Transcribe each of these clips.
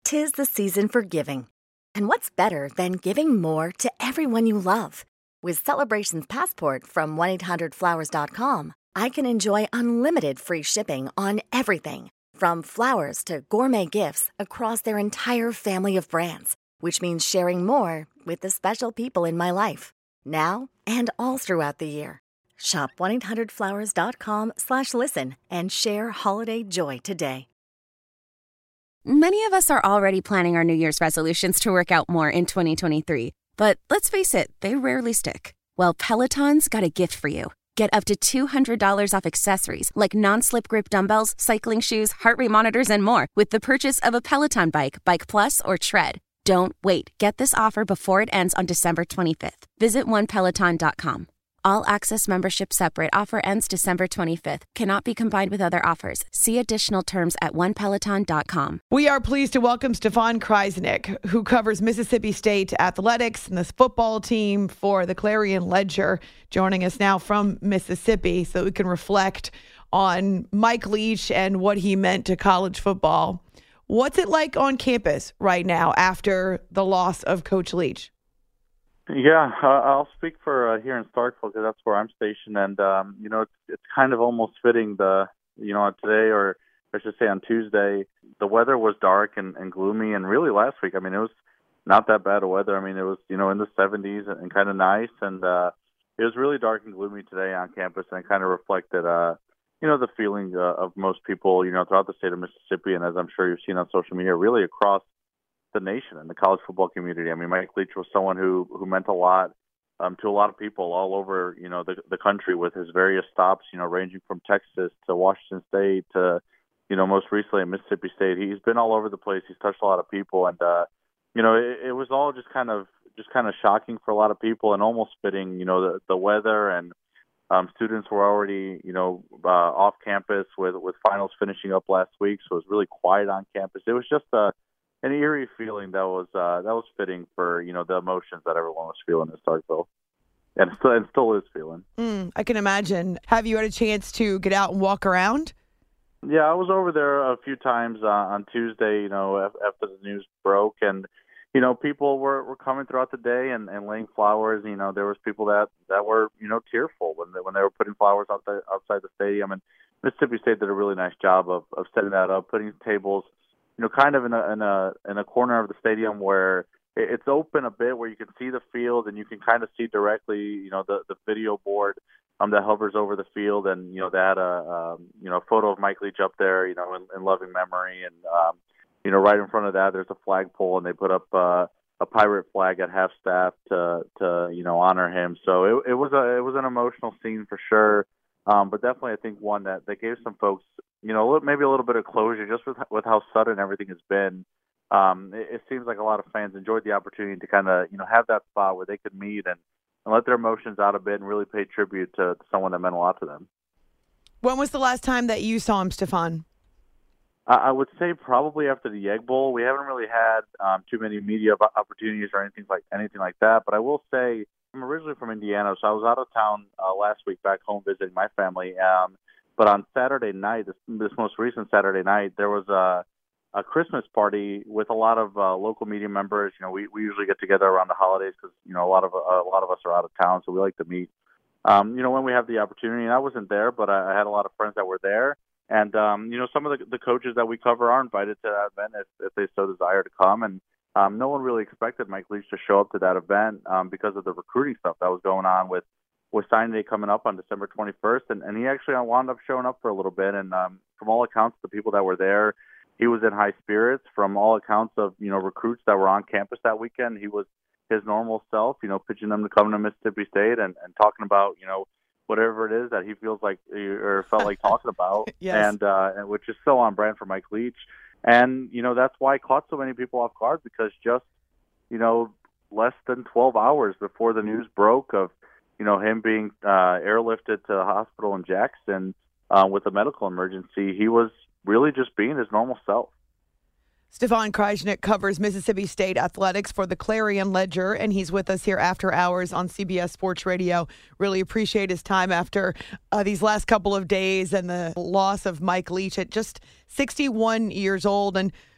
'tis the season for giving. And what's better than giving more to everyone you love? With Celebrations Passport from 1-800-Flowers.com, I can enjoy unlimited free shipping on everything, from flowers to gourmet gifts across their entire family of brands, which means sharing more with the special people in my life, now and all throughout the year. Shop 1-800-Flowers.com/listen and share holiday joy today. Many of us are already planning our New Year's resolutions to work out more in 2023. But let's face it, they rarely stick. Well, Peloton's got a gift for you. Get up to $200 off accessories like non-slip grip dumbbells, cycling shoes, heart rate monitors, and more with the purchase of a Peloton bike, Bike Plus, or Tread. Don't wait. Get this offer before it ends on December 25th. Visit onepeloton.com. All access membership separate. Offer ends December 25th. Cannot be combined with other offers. See additional terms at onepeloton.com. We are pleased to welcome Stefan Krajisnik, who covers Mississippi State athletics and this football team for the Clarion Ledger, joining us now from Mississippi so we can reflect on Mike Leach and what he meant to college football. What's it like on campus right now after the loss of Coach Leach? Yeah, I'll speak for here in Starkville because that's where I'm stationed, and it's kind of almost fitting today, or I should say on Tuesday, the weather was dark and gloomy, and really last week, I mean, it was not that bad of weather. I mean, it was in the 70s and kind of nice, and it was really dark and gloomy today on campus, and it kind of reflected the feeling of most people throughout the state of Mississippi, and as I'm sure you've seen on social media, really across the nation and the college football community. I mean, Mike Leach was someone who meant a lot to a lot of people all over, the country with his various stops, ranging from Texas to Washington State to, most recently at Mississippi State. He's been all over the place. He's touched a lot of people. And, it was all just kind of shocking for a lot of people and almost fitting, the weather and students were already, off campus with finals finishing up last week. So it was really quiet on campus. It was just an eerie feeling that was fitting for the emotions that everyone was feeling in Starkville, and still is feeling. I can imagine. Have you had a chance to get out and walk around? Yeah, I was over there a few times on Tuesday. After the news broke, and people were coming throughout the day and laying flowers. There was people that were tearful when they were putting flowers outside the stadium, and Mississippi State did a really nice job of setting that up, putting tables kind of in a corner of the stadium where it's open a bit, where you can see the field and you can kind of see directly, the video board that hovers over the field, and they had a photo of Mike Leach up there, in loving memory, and right in front of that there's a flagpole, and they put up a pirate flag at half staff to honor him. So it was an emotional scene for sure. But definitely, I think one that gave some folks, maybe a little bit of closure just with how sudden everything has been. It seems like a lot of fans enjoyed the opportunity to kind of, have that spot where they could meet and let their emotions out a bit and really pay tribute to someone that meant a lot to them. When was the last time that you saw him, Stefan? I would say probably after the Egg Bowl. We haven't really had too many media opportunities or anything like that. But I will say, I'm originally from Indiana, so I was out of town last week back home visiting my family. But on Saturday night, this most recent Saturday night, there was a Christmas party with a lot of local media members. We usually get together around the holidays because a lot of us are out of town, so we like to meet. When we have the opportunity. And I wasn't there, but I had a lot of friends that were there. And some of the coaches that we cover are invited to that event if they so desire to come. And no one really expected Mike Leach to show up to that event because of the recruiting stuff that was going on with signing day coming up on December 21st. And he actually wound up showing up for a little bit. And from all accounts, the people that were there, he was in high spirits. From all accounts of, recruits that were on campus that weekend, he was his normal self, pitching them to come to Mississippi State and talking about, whatever it is that he feels like or felt like talking about. Yes. And which is so on brand for Mike Leach. And, that's why it caught so many people off guard, because just, less than 12 hours before the news broke of, him being airlifted to the hospital in Jackson with a medical emergency, he was really just being his normal self. Stefan Krajisnik covers Mississippi State athletics for the Clarion Ledger, and he's with us here after hours on CBS Sports Radio. Really appreciate his time after these last couple of days and the loss of Mike Leach at just 61 years old. And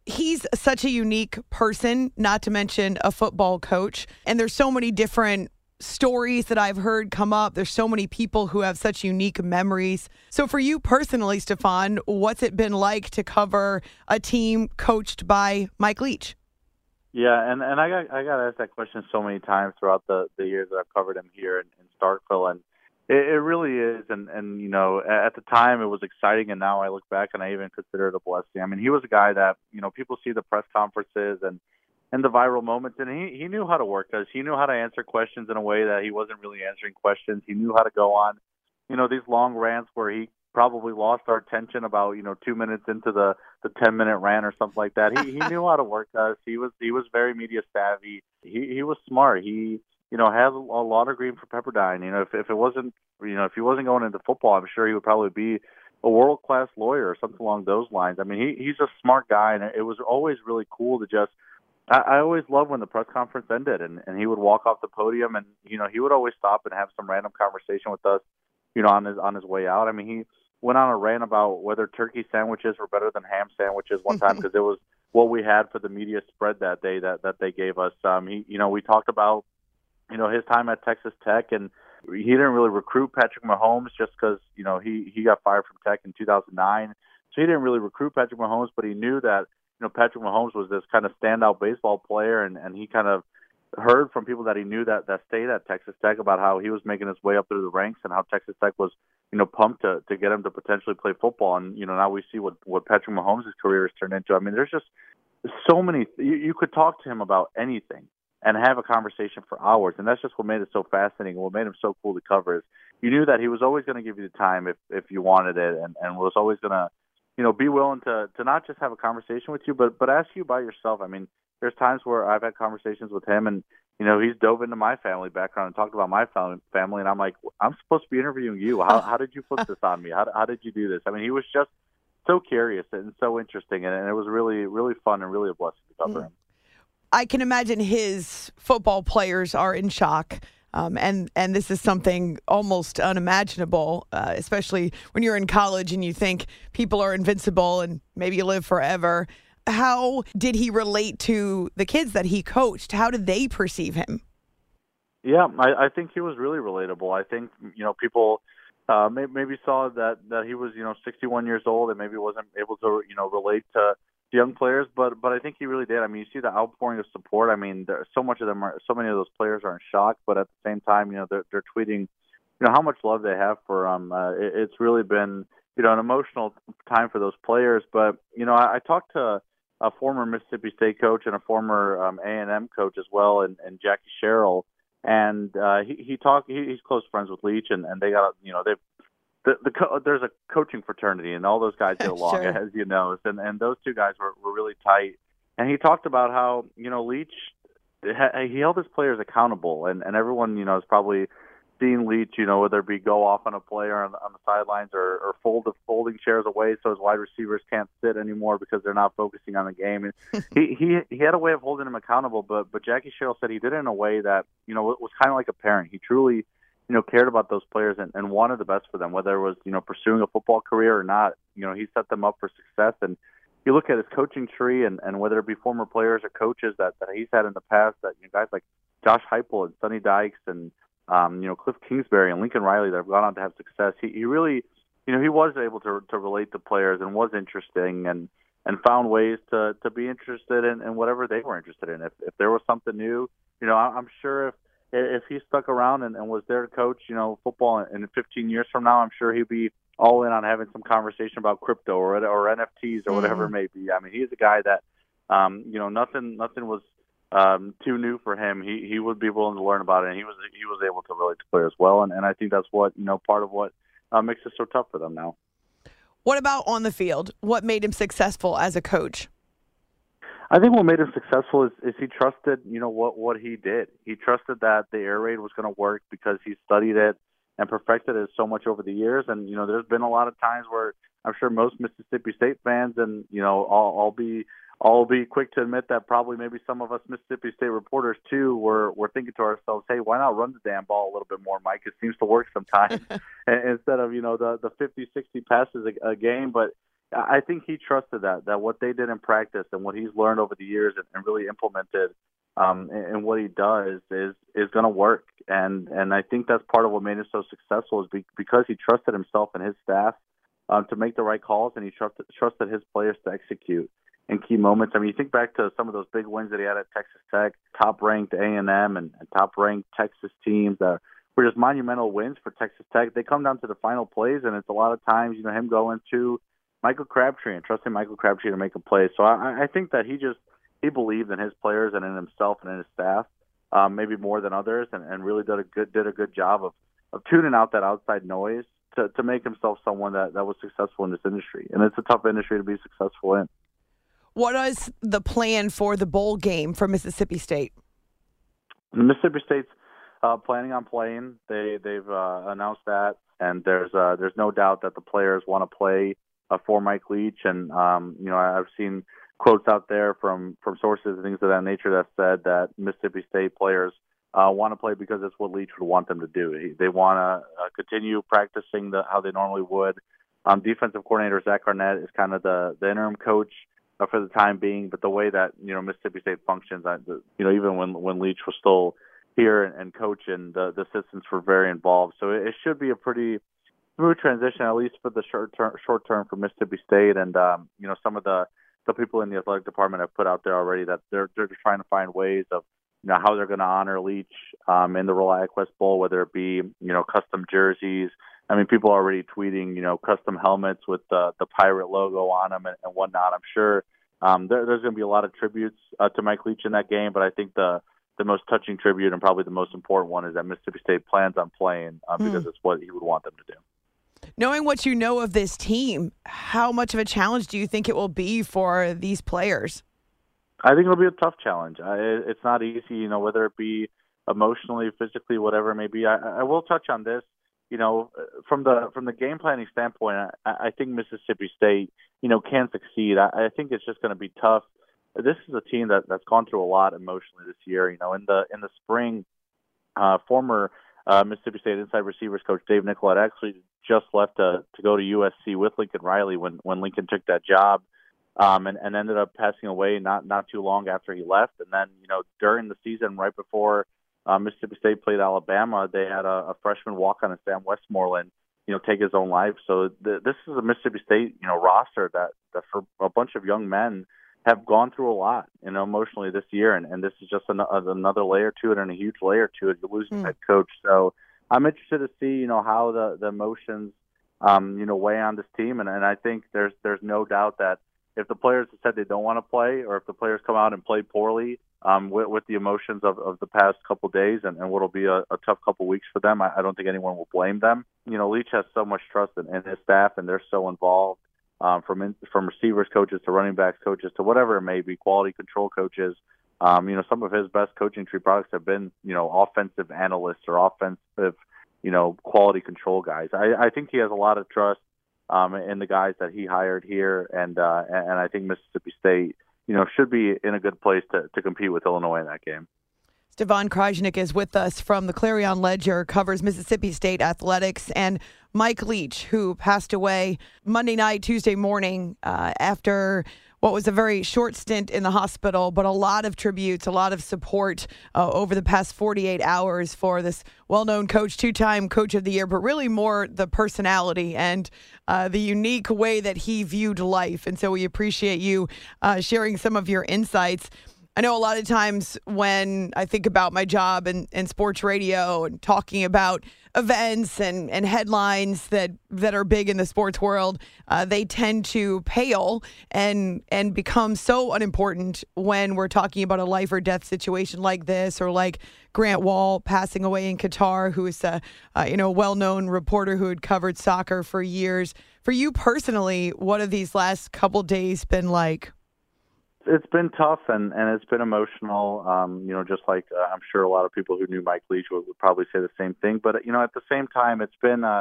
He's such a unique person, not to mention a football coach. And there's so many different stories that I've heard come up. There's so many people who have such unique memories. So for you personally, Stefan, what's it been like to cover a team coached by Mike Leach? Yeah, and I got asked that question so many times throughout the years that I've covered him here in Starkville, and it really is. And you know, at the time it was exciting, and now I look back and I even consider it a blessing. I mean, he was a guy that, you know, people see the press conferences and the viral moments, and he knew how to work us. He knew how to answer questions in a way that he wasn't really answering questions. He knew how to go on, you know, these long rants where he probably lost our attention about, you know, 2 minutes into the 10-minute rant or something like that. He knew how to work us. He was very media savvy. He was smart. He, you know, has a lot of green for Pepperdine. You know, if it wasn't, you know, if he wasn't going into football, I'm sure he would probably be a world-class lawyer or something along those lines. I mean, he's a smart guy, and it was always really cool to just, I always loved when the press conference ended and he would walk off the podium, and, you know, he would always stop and have some random conversation with us, you know, on his way out. I mean, he went on a rant about whether turkey sandwiches were better than ham sandwiches one time because it was what we had for the media spread that day that they gave us. You know, we talked about, you know, his time at Texas Tech, and he didn't really recruit Patrick Mahomes just because, you know, he got fired from Tech in 2009. So he didn't really recruit Patrick Mahomes, but he knew that, you know, Patrick Mahomes was this kind of standout baseball player, and he kind of heard from people that he knew that stayed at Texas Tech about how he was making his way up through the ranks and how Texas Tech was, you know, pumped to get him to potentially play football. And, you know, now we see what Patrick Mahomes' career has turned into. I mean, there's just so many. You could talk to him about anything and have a conversation for hours, and that's just what made it so fascinating. What made him so cool to cover is you knew that he was always going to give you the time if you wanted it, and was always going to, you know, be willing to not just have a conversation with you, but ask you about yourself. I mean, there's times where I've had conversations with him, and, you know, he's dove into my family background and talked about my family, and I'm like, I'm supposed to be interviewing you. How did you put this on me? How did you do this? I mean, he was just so curious and so interesting, and it was really, really fun and really a blessing to cover him. I can imagine his football players are in shock. And this is something almost unimaginable, especially when you're in college and you think people are invincible and maybe you live forever. How did he relate to the kids that he coached? How did they perceive him? Yeah, I think he was really relatable. I think, you know, people maybe saw that he was, you know, 61 years old and maybe wasn't able to, you know, relate to young players, but I think he really did. I mean, you see the outpouring of support. I mean, so many of those players are in shock, but at the same time, you know, they're tweeting, you know, how much love they have for him. It's really been, you know, an emotional time for those players. But, you know, I talked to a former Mississippi State coach and a former A&M coach as well, and Jackie Sherrill, and he's close friends with Leach, and they got, you know, there's a coaching fraternity, and all those guys get along, Sure. as you know. And those two guys were really tight. And he talked about how, you know, Leach, he held his players accountable, and everyone, you know, has probably seen Leach, you know, whether it be go off on a player on the sidelines or folding chairs away so his wide receivers can't sit anymore because they're not focusing on the game. And he had a way of holding him accountable, but Jackie Sherrill said he did it in a way that, you know, was kind of like a parent. He truly, you know, cared about those players and wanted the best for them, whether it was, you know, pursuing a football career or not. You know, he set them up for success. And you look at his coaching tree, and whether it be former players or coaches that he's had in the past, that, you know, guys like Josh Heupel and Sonny Dykes and, you know, Cliff Kingsbury and Lincoln Riley that have gone on to have success. He really, you know, he was able to relate to players and was interesting and found ways to be interested in whatever they were interested in. If there was something new, you know, I'm sure if he stuck around and was there to coach, you know, football in 15 years from now, I'm sure he'd be all in on having some conversation about crypto or NFTs or whatever it may be. I mean, he's a guy that, you know, nothing was too new for him. He would be willing to learn about it, and he was able to relate to players well. And I think that's what, you know, part of what makes it so tough for them now. What about on the field? What made him successful as a coach? I think what made him successful is he trusted, you know, what he did. He trusted that the air raid was going to work because he studied it and perfected it so much over the years. And, you know, there's been a lot of times where I'm sure most Mississippi State fans, and, you know, I'll be quick to admit that probably maybe some of us Mississippi State reporters too were thinking to ourselves, hey, why not run the damn ball a little bit more, Mike? It seems to work sometimes instead of, you know, the 50, 60 passes a game. But I think he trusted that what they did in practice and what he's learned over the years and really implemented and what he does is going to work. And I think that's part of what made him so successful is because he trusted himself and his staff to make the right calls, and he trusted his players to execute in key moments. I mean, you think back to some of those big wins that he had at Texas Tech, top-ranked A&M and top-ranked Texas teams that were just monumental wins for Texas Tech. They come down to the final plays, and it's a lot of times, him going to Michael Crabtree and trusting Michael Crabtree to make a play. So I think that he believed in his players and in himself and in his staff, maybe more than others, and really did a good job of tuning out that outside noise to make himself someone that was successful in this industry. And it's a tough industry to be successful in. What is the plan for the bowl game for Mississippi State? Mississippi State's planning on playing. They've announced that, and there's no doubt that the players want to play for Mike Leach. And I've seen quotes out there from sources and things of that nature that said that Mississippi State players want to play because it's what Leach would want them to do. They want to continue practicing how they normally would. Defensive coordinator Zach Arnett is kind of the interim coach for the time being, but the way that Mississippi State functions, even when Leach was still here and coaching, the assistants were very involved. So it should be a pretty smooth transition, at least for the short term for Mississippi State. And some of the people in the athletic department have put out there already that they're trying to find ways of how they're going to honor Leach in the ReliaQuest Bowl, whether it be custom jerseys. I mean, people are already tweeting, custom helmets with the pirate logo on them and whatnot. I'm sure there's going to be a lot of tributes to Mike Leach in that game, but I think the most touching tribute and probably the most important one is that Mississippi State plans on playing because it's what he would want them to do. Knowing what you know of this team, how much of a challenge do you think it will be for these players? I think it'll be a tough challenge. It's not easy, whether it be emotionally, physically, whatever it may be. I will touch on this. From the game planning standpoint, I think Mississippi State, can succeed. I think it's just going to be tough. This is a team that's gone through a lot emotionally this year. In the spring, former Mississippi State inside receivers coach Dave Nicolette actually just left to go to USC with Lincoln Riley when Lincoln took that job, and ended up passing away not too long after he left. And then during the season, right before Mississippi State played Alabama, they had a freshman walk-on in Sam Westmoreland, take his own life. So this is a Mississippi State, roster that for a bunch of young men have gone through a lot, emotionally this year. And this is just another layer to it and a huge layer to it. You're losing head coach. So I'm interested to see, how the emotions, weigh on this team. And I think there's no doubt that if the players have said they don't want to play, or if the players come out and play poorly, with the emotions of the past couple days and what'll be a tough couple weeks for them, I don't think anyone will blame them. Leach has so much trust in his staff, and they're so involved, from receivers coaches to running backs coaches to whatever it may be, quality control coaches. Some of his best coaching tree products have been, offensive analysts or offensive, quality control guys. I think he has a lot of trust in the guys that he hired here, and I think Mississippi State, should be in a good place to compete with Illinois in that game. Stefan Krajisnik is with us from the Clarion Ledger, covers Mississippi State athletics, and Mike Leach, who passed away Monday night, Tuesday morning, after what was a very short stint in the hospital, but a lot of tributes, a lot of support over the past 48 hours for this well-known coach, two-time coach of the year, but really more the personality and the unique way that he viewed life. And so we appreciate you sharing some of your insights. I know a lot of times when I think about my job in sports radio and talking about events and headlines that are big in the sports world, they tend to pale and become so unimportant when we're talking about a life or death situation like this, or like Grant Wall passing away in Qatar, who is a well-known reporter who had covered soccer for years. For you personally, what have these last couple days been like? It's been tough and it's been emotional. Just like I'm sure a lot of people who knew Mike Leach would probably say the same thing. But at the same time, it's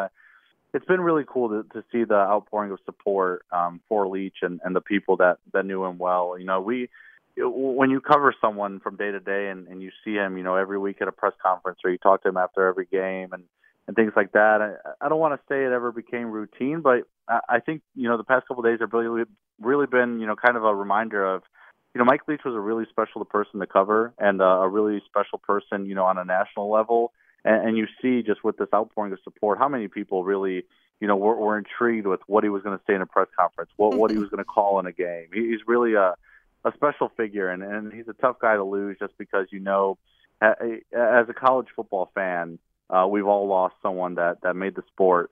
been really cool to see the outpouring of support for Leach and the people that knew him well. When you cover someone from day to day and you see him, every week at a press conference, or you talk to him after every game, and and things like that. I don't want to say it ever became routine, but I think, the past couple of days have really been, kind of a reminder of, Mike Leach was a really special person to cover and a really special person, on a national level. And you see just with this outpouring of support, how many people really, were intrigued with what he was going to say in a press conference, what he was going to call in a game. He's really a special figure, and he's a tough guy to lose just because, as a college football fan, we've all lost someone that made the sport,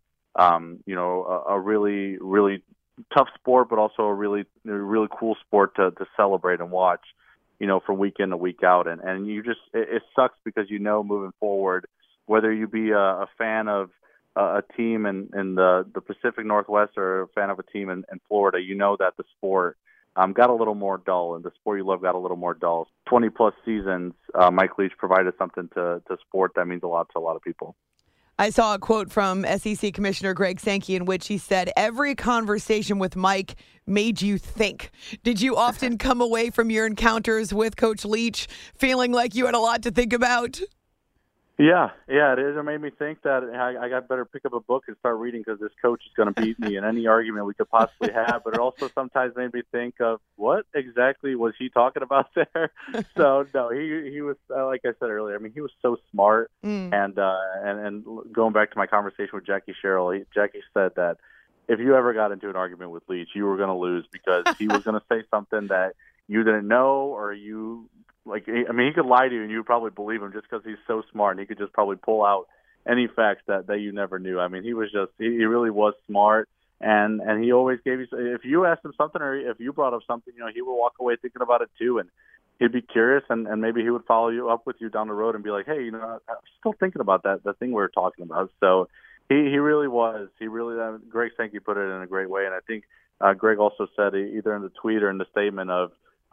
a really, really tough sport, but also a really cool sport to celebrate and watch, from week in to week out. And it sucks because, moving forward, whether you be a fan of a team in the Pacific Northwest or a fan of a team in Florida, that the sport got a little more dull, and the sport you love got a little more dull. 20-plus seasons, Mike Leach provided something to sport that means a lot to a lot of people. I saw a quote from SEC Commissioner Greg Sankey in which he said, every conversation with Mike made you think. Did you often come away from your encounters with Coach Leach feeling like you had a lot to think about? Yeah, it is. It made me think that I got better pick up a book and start reading because this coach is going to beat me in any argument we could possibly have. But it also sometimes made me think of what exactly was he talking about there. So no, he was like I said earlier. I mean, he was so smart. And going back to my conversation with Jackie Sherrill, Jackie said that if you ever got into an argument with Leach, you were going to lose because he was going to say something that you didn't know or you. He could lie to you and you would probably believe him just because he's so smart and he could just probably pull out any facts that you never knew. I mean, he really was smart and he always gave you, if you asked him something or if you brought up something, he would walk away thinking about it too. And he'd be curious and maybe he would follow you up with you down the road and be like, hey, I'm still thinking about the thing we were talking about. So he really was. Greg Sankey put it in a great way. And I think Greg also said either in the tweet or in the statement of,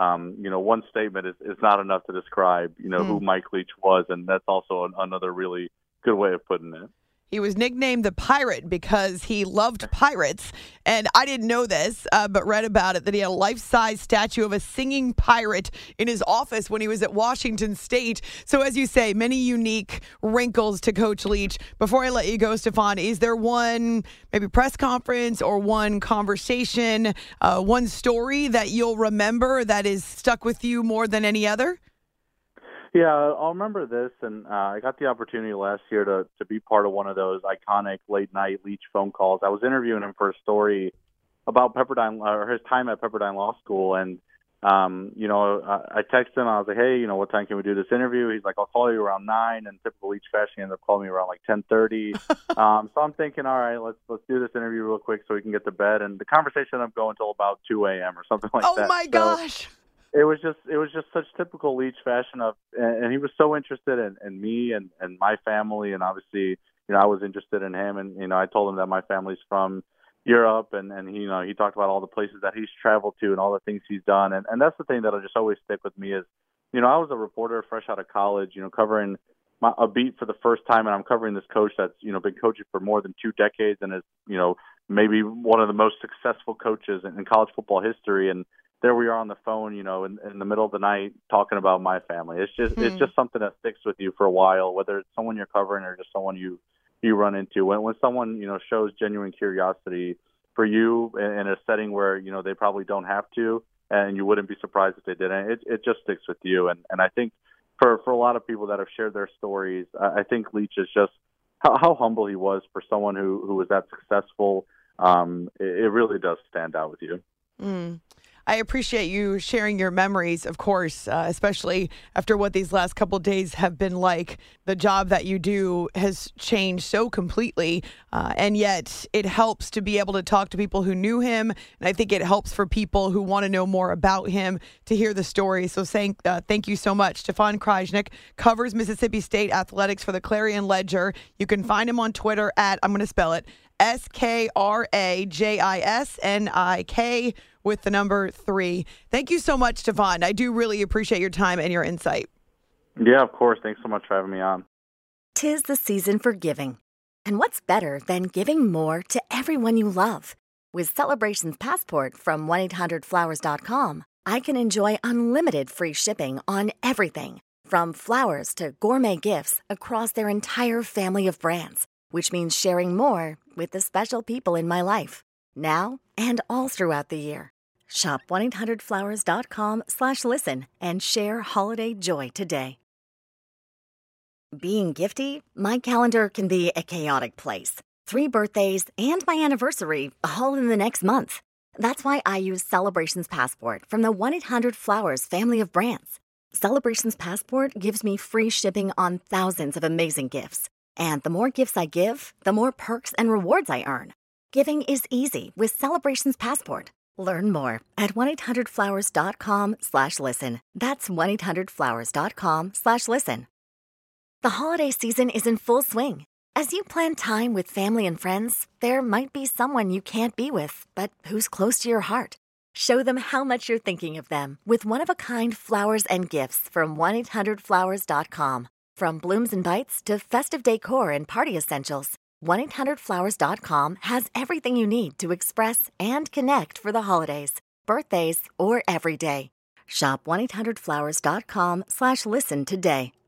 one statement is not enough to describe, who Mike Leach was, and that's also another really good way of putting it. He was nicknamed the Pirate because he loved pirates, and I didn't know this, but read about it, that he had a life-size statue of a singing pirate in his office when he was at Washington State. So as you say, many unique wrinkles to Coach Leach. Before I let you go, Stefan, is there one maybe press conference or one conversation, one story that you'll remember that is stuck with you more than any other? Yeah, I'll remember this, and I got the opportunity last year to be part of one of those iconic late-night Leach phone calls. I was interviewing him for a story about Pepperdine or his time at Pepperdine Law School, and I texted him. I was like, hey, what time can we do this interview? He's like, I'll call you around 9, and typical Leach fashion, he ended up calling me around like 10:30. So I'm thinking, all right, let's do this interview real quick so we can get to bed. And the conversation ended up going until about 2 a.m. or something like that. Oh my gosh! It was just such typical Leach fashion and he was so interested in me and my family, and obviously, I was interested in him, and I told him that my family's from Europe, and he talked about all the places that he's traveled to and all the things he's done, and that's the thing that'll just always stick with me is, I was a reporter fresh out of college, covering a beat for the first time, and I'm covering this coach that's been coaching for more than 2 decades and is maybe one of the most successful coaches in college football history, and there we are on the phone, in the middle of the night talking about my family. It's just something that sticks with you for a while, whether it's someone you're covering or just someone you run into. When someone, shows genuine curiosity for you in a setting where, they probably don't have to, and you wouldn't be surprised if they didn't, it just sticks with you. And I think for a lot of people that have shared their stories, I think Leach is just how humble he was for someone who was that successful. It really does stand out with you. I appreciate you sharing your memories, of course, especially after what these last couple of days have been like. The job that you do has changed so completely, and yet it helps to be able to talk to people who knew him, and I think it helps for people who want to know more about him to hear the story. So thank you so much. Stefan Krajisnik covers Mississippi State athletics for the Clarion Ledger. You can find him on Twitter at, I'm going to spell it, SKRAJISNIK with the number 3. Thank you so much, Stefan. I do really appreciate your time and your insight. Yeah, of course. Thanks so much for having me on. 'Tis the season for giving. And what's better than giving more to everyone you love? With Celebrations Passport from 1-800-Flowers.com, I can enjoy unlimited free shipping on everything from flowers to gourmet gifts across their entire family of brands. which means sharing more with the special people in my life, now and all throughout the year. Shop 1-800-Flowers.com/listen and share holiday joy today. Being gifty, my calendar can be a chaotic place. 3 birthdays and my anniversary all in the next month. That's why I use Celebrations Passport from the 1-800-Flowers family of brands. Celebrations Passport gives me free shipping on thousands of amazing gifts. And the more gifts I give, the more perks and rewards I earn. Giving is easy with Celebrations Passport. Learn more at 1-800-Flowers.com/listen. That's 1-800-Flowers.com/listen. The holiday season is in full swing. As you plan time with family and friends, there might be someone you can't be with, but who's close to your heart. Show them how much you're thinking of them with one-of-a-kind flowers and gifts from 1-800-Flowers.com. From blooms and bites to festive decor and party essentials, 1-800-Flowers.com has everything you need to express and connect for the holidays, birthdays, or every day. Shop 1-800-Flowers.com/listen today.